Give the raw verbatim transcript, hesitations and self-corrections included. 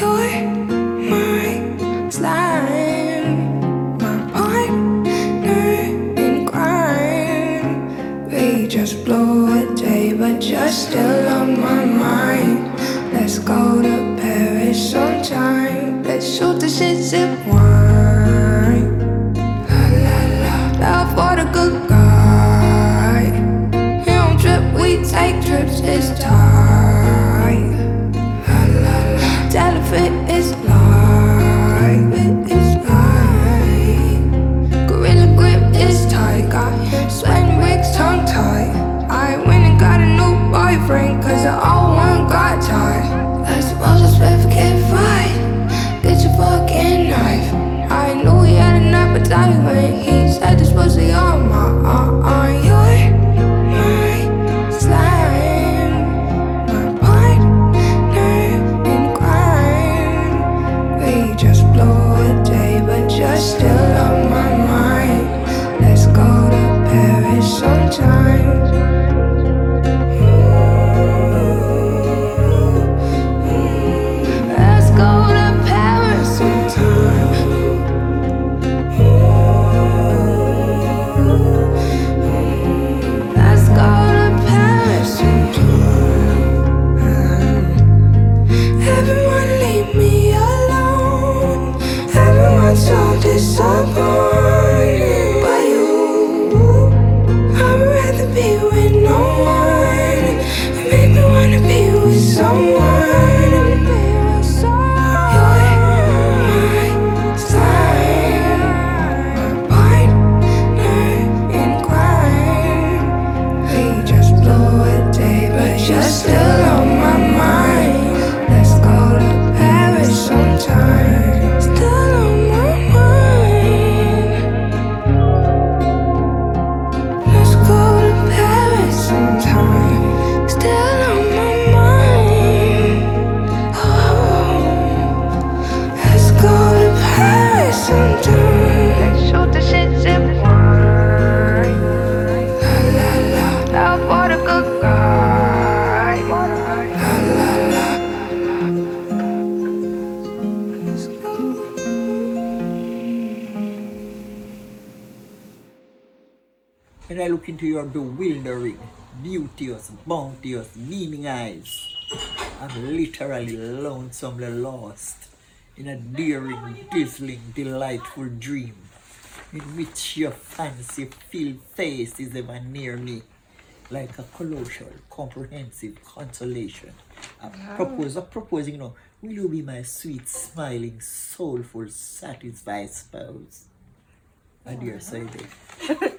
you're my slime, my partner in crime. We just blow a day, but you're still on my mind. Let's go to Paris sometime. Let's shoot the shit, sip wine. La la la, love for the good guy. You don't trip, we take trips, it's tight. La la la, tell if it is live, it is live. Gorilla grip is tight, got him sweating wigs tongue tied. I went and got a new boyfriend, cause the old one got tired. I suppose it's better get fight. Get your fucking knife. I knew he had an appetite when he said this pussy on my arm. You're my slime, my partner in crime. We just blow a day, but you're still on my mind. Let's go to Paris sometime. Let's go to Paris sometime. Let's go to Paris sometime. Everyone leave me alone. Everyone's so disappointed by you. I'd rather be with no one. You make me wanna be with someone. You're still on my mind. Let's go to Paris sometime. Still on my mind. Let's go to Paris sometime. Still on my mind. Oh, let's go to Paris sometime. Let's shoot the shit, sip wine. La la la, love for the good guy. When I look into your bewildering, beauteous, bounteous, beaming eyes, I'm literally lonesomely lost in a daring, dazzling, delightful dream in which your fancy-filled face is ever near me, like a colossal, comprehensive consolation. I propose, I propose, you know, will you be my sweet, smiling, soulful, satisfied spouse? My dear Sadie.